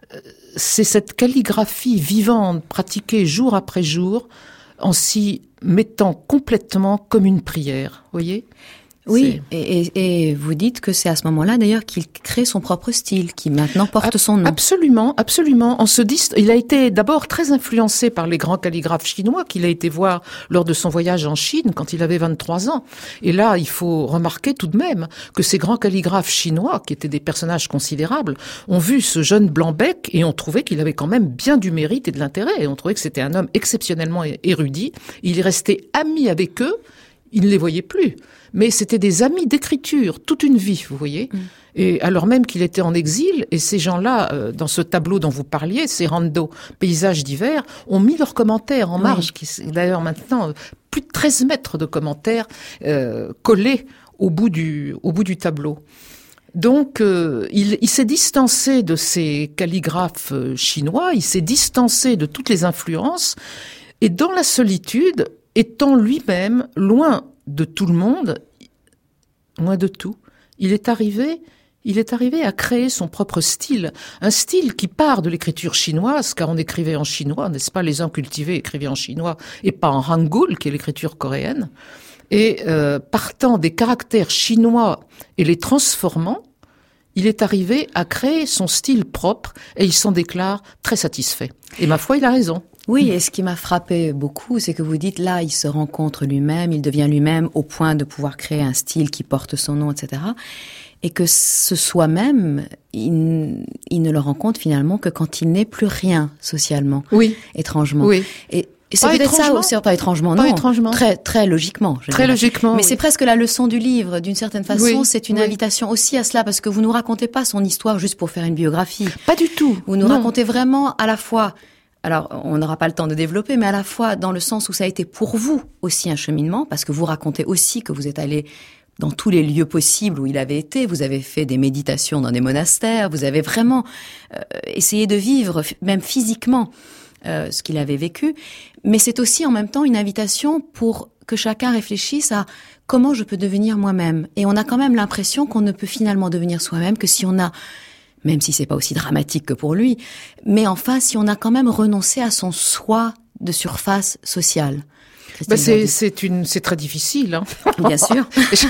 cette calligraphie vivante, pratiquée jour après jour, en s'y mettant complètement comme une prière, voyez ? Oui, et vous dites que c'est à ce moment-là, d'ailleurs, qu'il crée son propre style, qui maintenant porte son nom. Absolument, absolument. Il a été d'abord très influencé par les grands calligraphes chinois qu'il a été voir lors de son voyage en Chine quand il avait 23 ans. Et là, il faut remarquer tout de même que ces grands calligraphes chinois, qui étaient des personnages considérables, ont vu ce jeune Blanc-bec et ont trouvé qu'il avait quand même bien du mérite et de l'intérêt. Et ont trouvé que c'était un homme exceptionnellement érudit. Il est resté ami avec eux. Il ne les voyait plus. Mais c'était des amis d'écriture, toute une vie, vous voyez. Et alors même qu'il était en exil, et ces gens-là, dans ce tableau dont vous parliez, ces randos, paysages d'hiver, ont mis leurs commentaires en marge, qui d'ailleurs maintenant plus de 13 mètres de commentaires collés au bout du tableau. Donc, il s'est distancé de ces calligraphes chinois, il s'est distancé de toutes les influences, et dans la solitude, étant lui-même loin de tout le monde, loin de tout, il est arrivé à créer son propre style, un style qui part de l'écriture chinoise, car on écrivait en chinois, n'est-ce pas? Les uns cultivés écrivaient en chinois et pas en hangul, qui est l'écriture coréenne, et partant des caractères chinois et les transformant, il est arrivé à créer son style propre et il s'en déclare très satisfait. Et ma foi, il a raison. Oui, et ce qui m'a frappé beaucoup, c'est que vous dites là, il se rencontre lui-même, il devient lui-même au point de pouvoir créer un style qui porte son nom, etc. Et que ce soi-même, il ne le rencontre finalement que quand il n'est plus rien socialement, étrangement. Oui. Et c'est pas peut-être ça aussi, pas étrangement, non. Pas étrangement. Très logiquement. Très logiquement. Mais c'est presque la leçon du livre, d'une certaine façon. C'est une invitation aussi à cela, parce que vous nous racontez pas son histoire juste pour faire une biographie. Pas du tout. Vous nous racontez vraiment à la fois. Alors, on n'aura pas le temps de développer, mais à la fois dans le sens où ça a été pour vous aussi un cheminement, parce que vous racontez aussi que vous êtes allé dans tous les lieux possibles où il avait été, vous avez fait des méditations dans des monastères, vous avez vraiment essayé de vivre, même physiquement, ce qu'il avait vécu. Mais c'est aussi en même temps une invitation pour que chacun réfléchisse à comment je peux devenir moi-même. Et on a quand même l'impression qu'on ne peut finalement devenir soi-même que si on a, même si c'est pas aussi dramatique que pour lui, mais enfin, si on a quand même renoncé à son soi de surface sociale. C'est très difficile, hein. Bien sûr.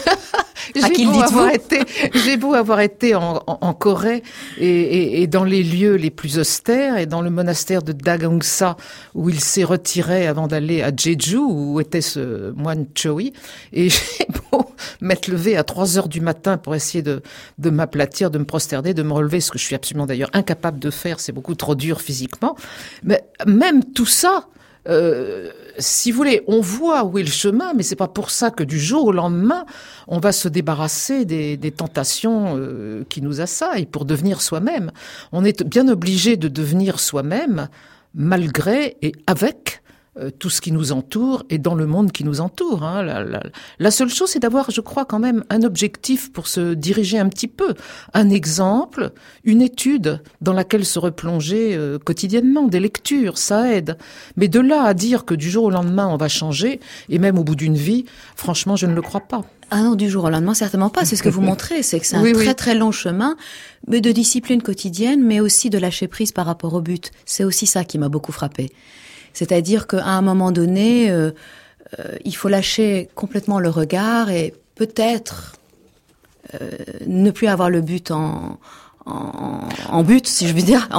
J'ai beau avoir été en Corée et dans les lieux les plus austères et dans le monastère de Dagangsa où il s'est retiré avant d'aller à Jeju où était ce moine Choi, et j'ai beau m'être levé à 3h du matin pour essayer de m'aplatir, de me prosterner, de me relever, ce que je suis absolument d'ailleurs incapable de faire, c'est beaucoup trop dur physiquement. Mais même tout ça, si vous voulez, on voit où est le chemin, mais c'est pas pour ça que du jour au lendemain, on va se débarrasser des tentations qui nous assaillent pour devenir soi-même. On est bien obligé de devenir soi-même malgré et avec tout ce qui nous entoure et dans le monde qui nous entoure. Hein. La seule chose, c'est d'avoir, je crois, quand même un objectif pour se diriger un petit peu. Un exemple, une étude dans laquelle se replonger quotidiennement, des lectures, ça aide. Mais de là à dire que du jour au lendemain, on va changer, et même au bout d'une vie, franchement, je ne le crois pas. Ah non, du jour au lendemain, certainement pas. C'est ce que vous montrez, c'est que c'est un très très long chemin, mais de discipline quotidienne, mais aussi de lâcher prise par rapport au but. C'est aussi ça qui m'a beaucoup frappée. C'est-à-dire qu'à un moment donné, il faut lâcher complètement le regard et peut-être ne plus avoir le but en but, si je puis dire,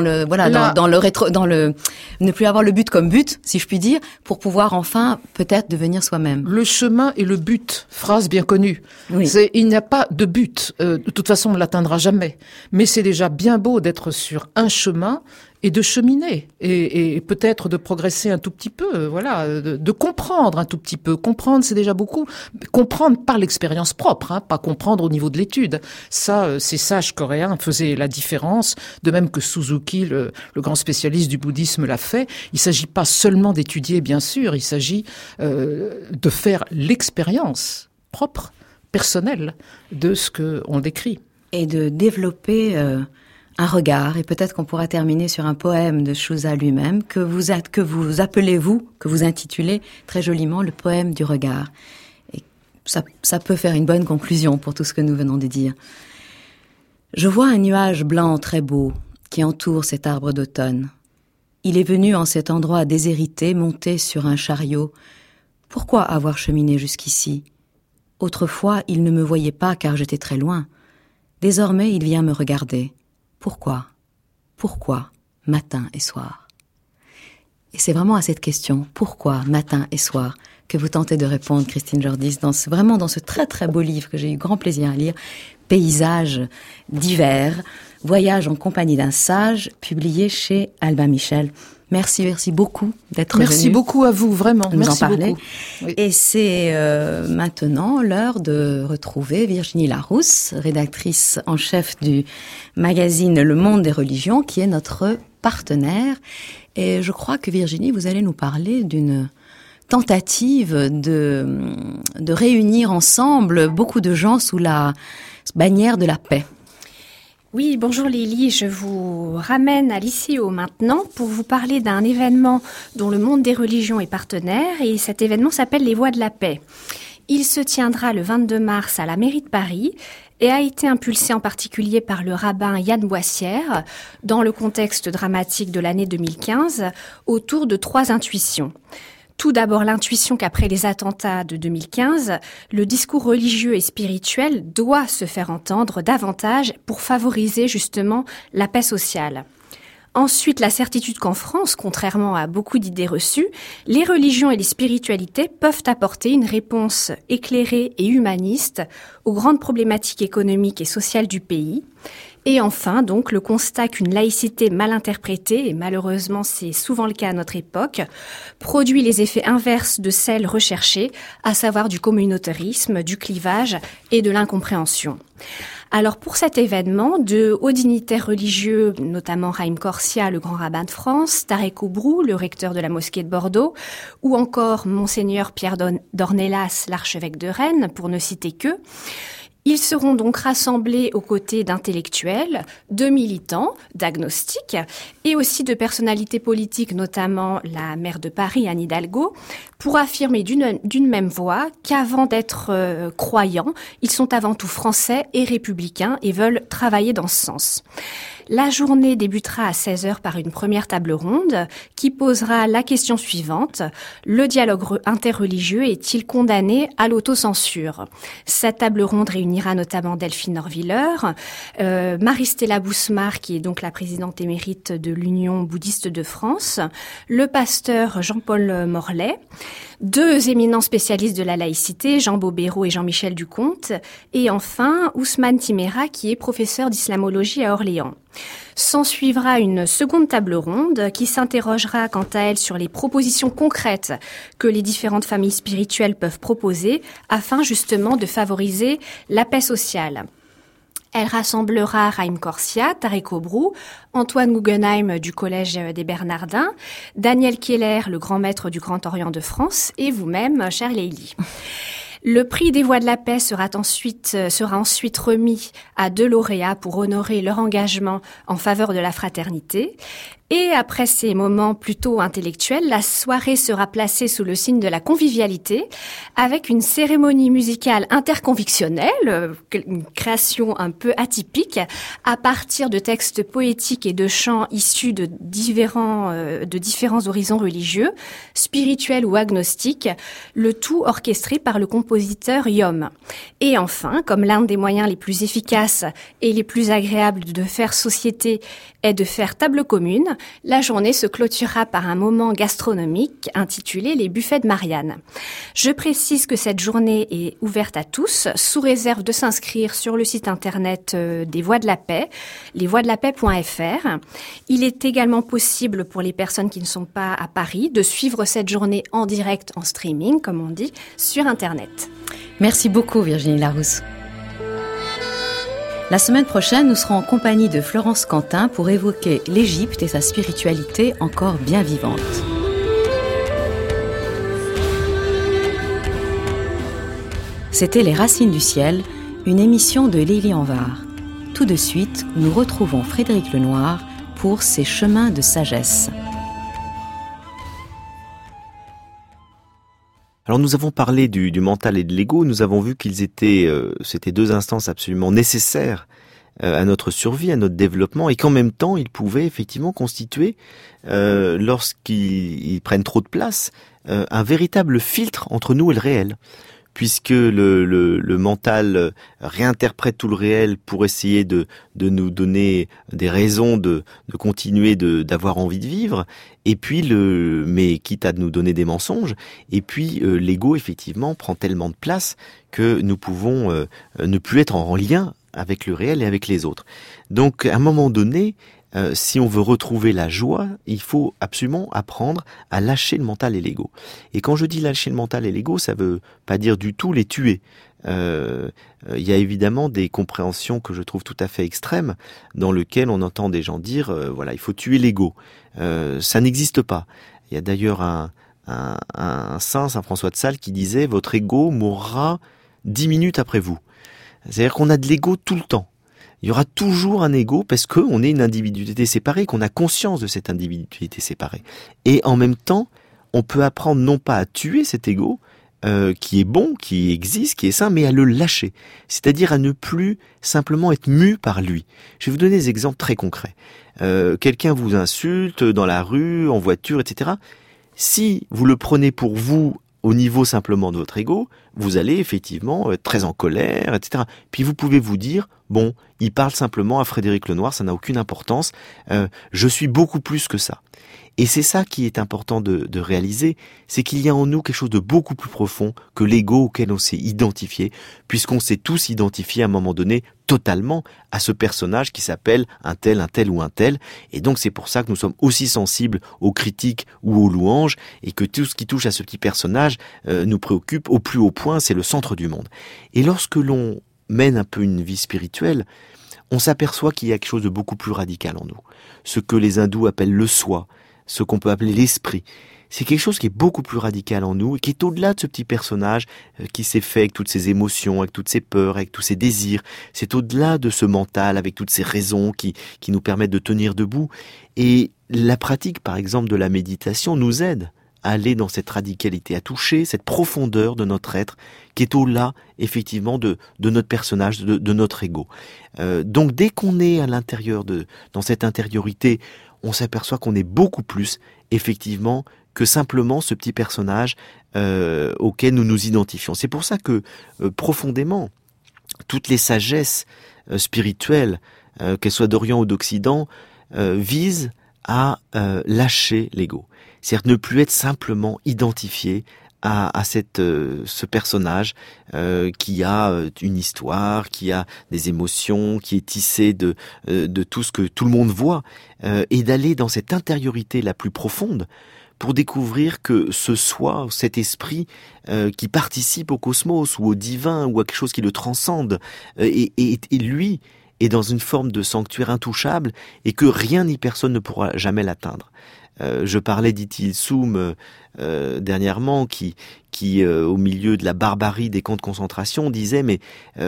ne plus avoir le but comme but, si je puis dire, pour pouvoir enfin peut-être devenir soi-même. Le chemin est le but, phrase bien connue. Oui. Il n'y a pas de but. De toute façon, on ne l'atteindra jamais. Mais c'est déjà bien beau d'être sur un chemin et de cheminer et peut-être de progresser un tout petit peu, voilà, de comprendre un tout petit peu. Comprendre, c'est déjà beaucoup. Comprendre par l'expérience propre, hein, pas comprendre au niveau de l'étude. Ça, ces sages coréens faisaient la différence, de même que Suzuki, le grand spécialiste du bouddhisme, l'a fait. Il s'agit pas seulement d'étudier, bien sûr, il s'agit de faire l'expérience propre, personnelle, de ce qu'on décrit. Et de développer un regard, et peut-être qu'on pourra terminer sur un poème de Shusa lui-même, que vous intitulez très joliment le poème du regard. Et ça peut faire une bonne conclusion pour tout ce que nous venons de dire. Je vois un nuage blanc très beau qui entoure cet arbre d'automne. Il est venu en cet endroit déshérité monter sur un chariot. Pourquoi avoir cheminé jusqu'ici? Autrefois, il ne me voyait pas car j'étais très loin. Désormais, il vient me regarder. Pourquoi? Pourquoi, matin et soir? Et c'est vraiment à cette question, pourquoi, matin et soir, que vous tentez de répondre, Christine Jordis, dans ce très très beau livre que j'ai eu grand plaisir à lire, Paysages d'hiver, voyage en compagnie d'un sage, publié chez Albin Michel. Merci beaucoup d'être venu. Merci beaucoup à vous, vraiment. Nous Merci en parler. beaucoup. Oui. Et c'est maintenant l'heure de retrouver Virginie Larousse, rédactrice en chef du magazine Le Monde des Religions, qui est notre partenaire. Et je crois que Virginie, vous allez nous parler d'une tentative de réunir ensemble beaucoup de gens sous la bannière de la paix. Oui, bonjour Lily, je vous ramène à l'ici au maintenant pour vous parler d'un événement dont le Monde des Religions est partenaire, et cet événement s'appelle les Voix de la Paix. Il se tiendra le 22 mars à la mairie de Paris et a été impulsé en particulier par le rabbin Yann Boissière dans le contexte dramatique de l'année 2015 autour de 3 intuitions. Tout d'abord, l'intuition qu'après les attentats de 2015, le discours religieux et spirituel doit se faire entendre davantage pour favoriser justement la paix sociale. Ensuite, la certitude qu'en France, contrairement à beaucoup d'idées reçues, les religions et les spiritualités peuvent apporter une réponse éclairée et humaniste aux grandes problématiques économiques et sociales du pays. Et enfin, donc, le constat qu'une laïcité mal interprétée, et malheureusement c'est souvent le cas à notre époque, produit les effets inverses de celles recherchées, à savoir du communautarisme, du clivage et de l'incompréhension. Alors pour cet événement, de hauts dignitaires religieux, notamment Haïm Corsia, le grand rabbin de France, Tarek Oubrou, le recteur de la mosquée de Bordeaux, ou encore Monseigneur Pierre d'Ornelas, l'archevêque de Rennes, pour ne citer que, ils seront donc rassemblés aux côtés d'intellectuels, de militants, d'agnostiques et aussi de personnalités politiques, notamment la maire de Paris, Anne Hidalgo, pour affirmer d'une même voix qu'avant d'être croyants, ils sont avant tout français et républicains et veulent travailler dans ce sens. La journée débutera à 16h par une première table ronde qui posera la question suivante. Le dialogue interreligieux est-il condamné à l'autocensure? Cette table ronde réunira notamment Delphine Orviller, Marie-Stella Bousmar, qui est donc la présidente émérite de l'Union bouddhiste de France, le pasteur Jean-Paul Morlet, 2 éminents spécialistes de la laïcité, Jean Bobéro et Jean-Michel Ducomte, et enfin Ousmane Timéra, qui est professeur d'islamologie à Orléans. S'en suivra une seconde table ronde qui s'interrogera quant à elle sur les propositions concrètes que les différentes familles spirituelles peuvent proposer afin justement de favoriser la paix sociale. Elle rassemblera Haïm Corsia, Tarek Oubrou, Antoine Guggenheim du Collège des Bernardins, Daniel Keller, le grand maître du Grand Orient de France, et vous-même, chère Leïli. Le prix des Voix de la Paix sera ensuite remis à 2 lauréats pour honorer leur engagement en faveur de la fraternité. Et après ces moments plutôt intellectuels, la soirée sera placée sous le signe de la convivialité avec une cérémonie musicale interconvictionnelle, une création un peu atypique, à partir de textes poétiques et de chants issus de différents horizons religieux, spirituels ou agnostiques, le tout orchestré par le compositeur Yom. Et enfin, comme l'un des moyens les plus efficaces et les plus agréables de faire société est de faire table commune, la journée se clôturera par un moment gastronomique intitulé les buffets de Marianne. Je précise que cette journée est ouverte à tous, sous réserve de s'inscrire sur le site internet des Voix de la Paix, lesvoixdelapais.fr. Il est également possible pour les personnes qui ne sont pas à Paris de suivre cette journée en direct, en streaming, comme on dit, sur internet. Merci beaucoup Virginie Larousse. La semaine prochaine, nous serons en compagnie de Florence Quentin pour évoquer l'Égypte et sa spiritualité encore bien vivante. C'était Les Racines du Ciel, une émission de Lélie Anvar. Tout de suite, nous retrouvons Frédéric Lenoir pour ses chemins de sagesse. Alors nous avons parlé du mental et de l'ego, nous avons vu qu'ils étaient, c'était deux instances absolument nécessaires à notre survie, à notre développement, et qu'en même temps ils pouvaient effectivement constituer, lorsqu'ils prennent trop de place, un véritable filtre entre nous et le réel. Puisque le mental réinterprète tout le réel pour essayer de nous donner des raisons de continuer d'avoir envie de vivre, et puis mais quitte à nous donner des mensonges, et puis l'ego effectivement prend tellement de place que nous pouvons ne plus être en lien avec le réel et avec les autres. Donc à un moment donné, si on veut retrouver la joie, il faut absolument apprendre à lâcher le mental et l'ego. Et quand je dis lâcher le mental et l'ego, ça veut pas dire du tout les tuer. Il y a évidemment des compréhensions que je trouve tout à fait extrêmes, dans lesquelles on entend des gens dire voilà, il faut tuer l'ego. Ça n'existe pas. Il y a d'ailleurs un saint, Saint François de Sales, qui disait votre ego mourra 10 minutes après vous. C'est-à-dire qu'on a de l'ego tout le temps. Il y aura toujours un ego parce qu'on est une individualité séparée, qu'on a conscience de cette individualité séparée. Et en même temps, on peut apprendre non pas à tuer cet ego, qui est bon, qui existe, qui est sain, mais à le lâcher. C'est-à-dire à ne plus simplement être mu par lui. Je vais vous donner des exemples très concrets. Quelqu'un vous insulte dans la rue, en voiture, etc. Si vous le prenez pour vous, au niveau simplement de votre ego, vous allez effectivement être très en colère, etc. Puis vous pouvez vous dire, bon, il parle simplement à Frédéric Lenoir, ça n'a aucune importance, je suis beaucoup plus que ça. Et c'est ça qui est important de réaliser, c'est qu'il y a en nous quelque chose de beaucoup plus profond que l'ego auquel on s'est identifié, puisqu'on s'est tous identifiés à un moment donné totalement à ce personnage qui s'appelle un tel ou un tel. Et donc c'est pour ça que nous sommes aussi sensibles aux critiques ou aux louanges, et que tout ce qui touche à ce petit personnage nous préoccupe au plus haut point, c'est le centre du monde. Et lorsque l'on mène un peu une vie spirituelle, on s'aperçoit qu'il y a quelque chose de beaucoup plus radical en nous. Ce que les hindous appellent le soi, ce qu'on peut appeler l'esprit. C'est quelque chose qui est beaucoup plus radical en nous et qui est au-delà de ce petit personnage qui s'est fait avec toutes ses émotions, avec toutes ses peurs, avec tous ses désirs. C'est au-delà de ce mental avec toutes ses raisons qui nous permettent de tenir debout. Et la pratique, par exemple, de la méditation nous aide à aller dans cette radicalité, à toucher cette profondeur de notre être qui est au-delà, effectivement, de notre personnage, de notre ego. Donc, dès qu'on est à l'intérieur dans cette intériorité, on s'aperçoit qu'on est beaucoup plus, effectivement, que simplement ce petit personnage auquel nous nous identifions. C'est pour ça que, profondément, toutes les sagesses spirituelles, qu'elles soient d'Orient ou d'Occident, visent à lâcher l'ego. C'est-à-dire ne plus être simplement identifié à ce personnage qui a une histoire, qui a des émotions, qui est tissé de tout ce que tout le monde voit, et d'aller dans cette intériorité la plus profonde pour découvrir que ce soi, cet esprit qui participe au cosmos ou au divin ou à quelque chose qui le transcende, et lui est dans une forme de sanctuaire intouchable et que rien ni personne ne pourra jamais l'atteindre. Je parlais d'Itil Soum dernièrement, qui au milieu de la barbarie des camps de concentration disait mais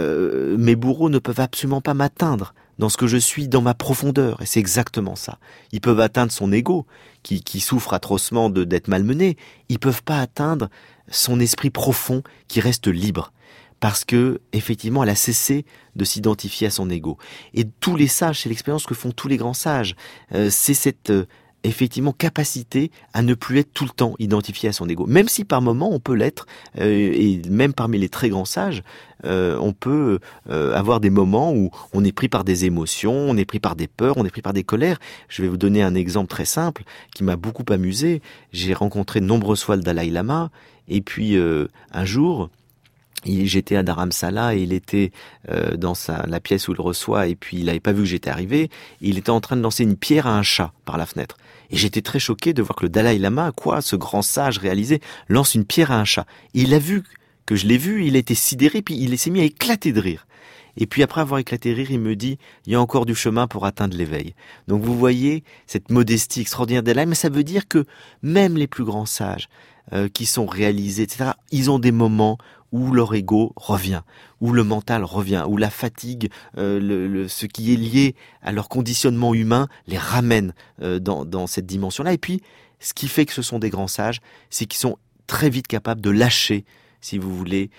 mes bourreaux ne peuvent absolument pas m'atteindre dans ce que je suis, dans ma profondeur. Et c'est exactement ça. Ils peuvent atteindre son ego, qui souffre atrocement d'être malmené. Ils peuvent pas atteindre son esprit profond qui reste libre. Parce que, effectivement, elle a cessé de s'identifier à son ego. Et tous les sages, c'est l'expérience que font tous les grands sages. C'est cette effectivement capacité à ne plus être tout le temps identifié à son ego. Même si par moments on peut l'être, et même parmi les très grands sages, on peut avoir des moments où on est pris par des émotions, on est pris par des peurs, on est pris par des colères. Je vais vous donner un exemple très simple qui m'a beaucoup amusé. J'ai rencontré de nombreuses fois le Dalai Lama, et puis un jour, j'étais à Dharamsala et il était dans la pièce où il le reçoit, et puis il n'avait pas vu que j'étais arrivé, et il était en train de lancer une pierre à un chat par la fenêtre. Et j'étais très choqué de voir que le Dalai Lama, ce grand sage réalisé, lance une pierre à un chat. Et il a vu que je l'ai vu, il a été sidéré, puis il s'est mis à éclater de rire. Et puis après avoir éclaté de rire, il me dit, il y a encore du chemin pour atteindre l'éveil. Donc vous voyez cette modestie extraordinaire d'Alain, mais ça veut dire que même les plus grands sages qui sont réalisés, etc., ils ont des moments où leur ego revient, où le mental revient, où la fatigue, ce qui est lié à leur conditionnement humain, les ramène dans cette dimension-là. Et puis, ce qui fait que ce sont des grands sages, c'est qu'ils sont très vite capables de lâcher, si vous voulez,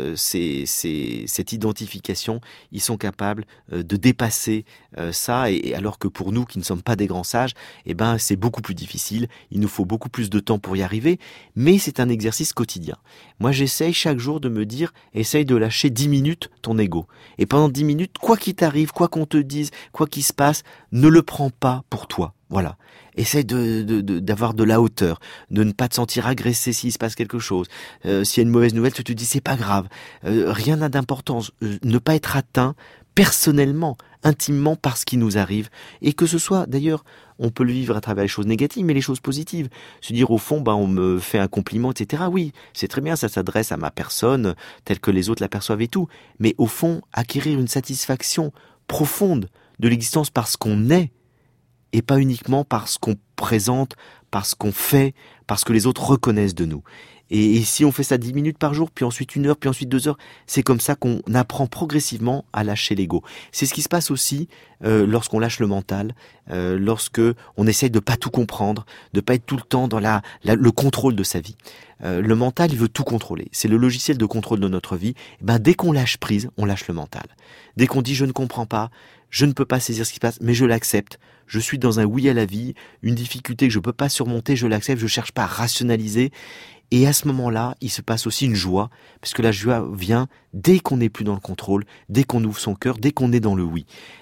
cette identification. Ils sont capables de dépasser ça, et alors que pour nous qui ne sommes pas des grands sages, c'est beaucoup plus difficile. Il nous faut beaucoup plus de temps pour y arriver, mais c'est un exercice quotidien. Moi, j'essaye chaque jour de me dire, essaye de lâcher 10 minutes ton ego. Et pendant 10 minutes, quoi qu'il t'arrive, quoi qu'on te dise, quoi qu'il se passe, ne le prends pas pour toi. Voilà. Essaye d'avoir de la hauteur, de ne pas te sentir agressé s'il se passe quelque chose. S'il y a une mauvaise nouvelle, tu te dis c'est pas grave. Rien n'a d'importance. Ne pas être atteint personnellement, intimement par ce qui nous arrive. Et que ce soit, d'ailleurs, on peut le vivre à travers les choses négatives, mais les choses positives. Se dire au fond, on me fait un compliment, etc. Oui, c'est très bien, ça s'adresse à ma personne, telle que les autres l'aperçoivent et tout. Mais au fond, acquérir une satisfaction profonde de l'existence parce qu'on est, et pas uniquement parce qu'on présente, parce qu'on fait, parce que les autres reconnaissent de nous. Et si on fait ça 10 minutes par jour, puis ensuite 1 heure, puis ensuite 2 heures, c'est comme ça qu'on apprend progressivement à lâcher l'ego. C'est ce qui se passe aussi lorsqu'on lâche le mental, lorsque on essaye de pas tout comprendre, de pas être tout le temps dans le contrôle de sa vie. Le mental, il veut tout contrôler. C'est le logiciel de contrôle de notre vie. Dès qu'on lâche prise, on lâche le mental. Dès qu'on dit je ne comprends pas, je ne peux pas saisir ce qui se passe, mais je l'accepte. Je suis dans un oui à la vie, une difficulté que je peux pas surmonter, je l'accepte, je cherche pas à rationaliser. Et à ce moment-là, il se passe aussi une joie, parce que la joie vient dès qu'on n'est plus dans le contrôle, dès qu'on ouvre son cœur, dès qu'on est dans le oui.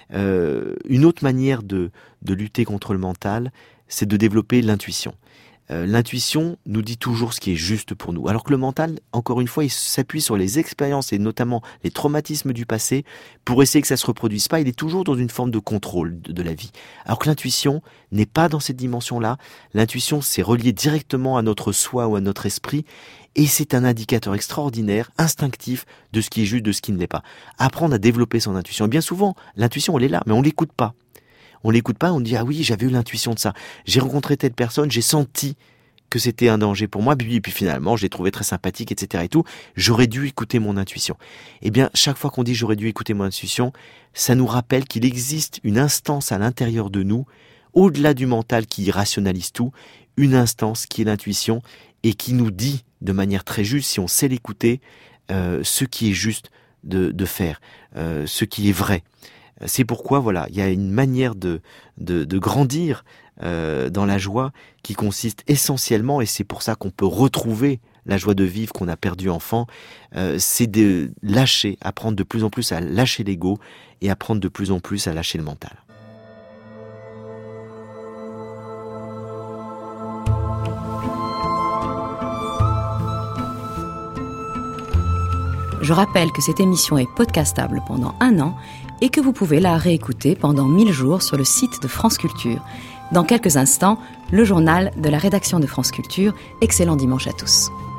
Une autre manière de lutter contre le mental, c'est de développer l'intuition. L'intuition nous dit toujours ce qui est juste pour nous. Alors que le mental, encore une fois, il s'appuie sur les expériences et notamment les traumatismes du passé pour essayer que ça se reproduise pas. Il est toujours dans une forme de contrôle de la vie. Alors que l'intuition n'est pas dans cette dimension-là. L'intuition, c'est relié directement à notre soi ou à notre esprit. Et c'est un indicateur extraordinaire, instinctif, de ce qui est juste, de ce qui ne l'est pas. Apprendre à développer son intuition. Et bien souvent, l'intuition, elle est là, mais on l'écoute pas. On l'écoute pas, on dit « Ah oui, j'avais eu l'intuition de ça. J'ai rencontré telle personne, j'ai senti que c'était un danger pour moi, puis finalement, je l'ai trouvé très sympathique, etc. et tout. J'aurais dû écouter mon intuition. » Eh bien, chaque fois qu'on dit « j'aurais dû écouter mon intuition », ça nous rappelle qu'il existe une instance à l'intérieur de nous, au-delà du mental qui rationalise tout, une instance qui est l'intuition et qui nous dit de manière très juste, si on sait l'écouter, ce qui est juste de faire, ce qui est vrai. C'est pourquoi, il y a une manière de grandir dans la joie qui consiste essentiellement, et c'est pour ça qu'on peut retrouver la joie de vivre qu'on a perdue enfant, c'est de lâcher, apprendre de plus en plus à lâcher l'ego et apprendre de plus en plus à lâcher le mental. Je rappelle que cette émission est podcastable pendant 1 an et que vous pouvez la réécouter pendant 1000 jours sur le site de France Culture. Dans quelques instants, le journal de la rédaction de France Culture. Excellent dimanche à tous.